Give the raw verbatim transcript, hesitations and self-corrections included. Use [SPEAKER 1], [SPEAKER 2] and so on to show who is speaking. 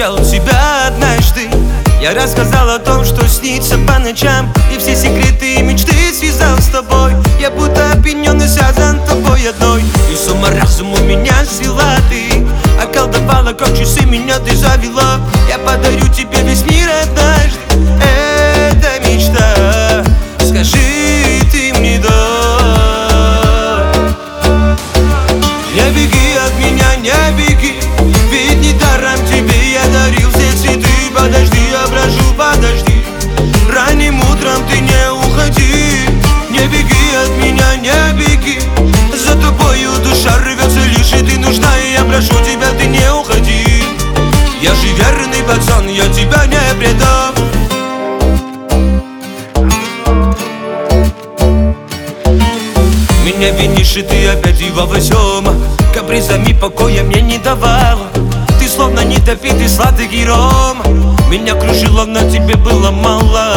[SPEAKER 1] встречал тебя однажды. Я рассказал о том, что снится по ночам, и все секреты и мечты связал с тобой. Я будто опьянённый, связан тобой одной. И с ума разуму меня свела ты, околдовала, как часы меня ты завела. Я подарю тебе весь мир однажды, это мечта. Скажи ты мне да. Не беги от меня, не беги, ведь недаром тебе я дарил все цветы. Подожди, я прошу, подожди, ранним утром ты не уходи. Не беги от меня, не беги, за тобою душа рвется лишь, и ты нужна. И я прошу тебя, ты не уходи. Я же верный пацан, я тебя не предам. Меня винишь, и ты опять и во всем, капризами покоя мне не давала. Ты словно недопитый сладкий ром, меня кружило, но тебе было мало.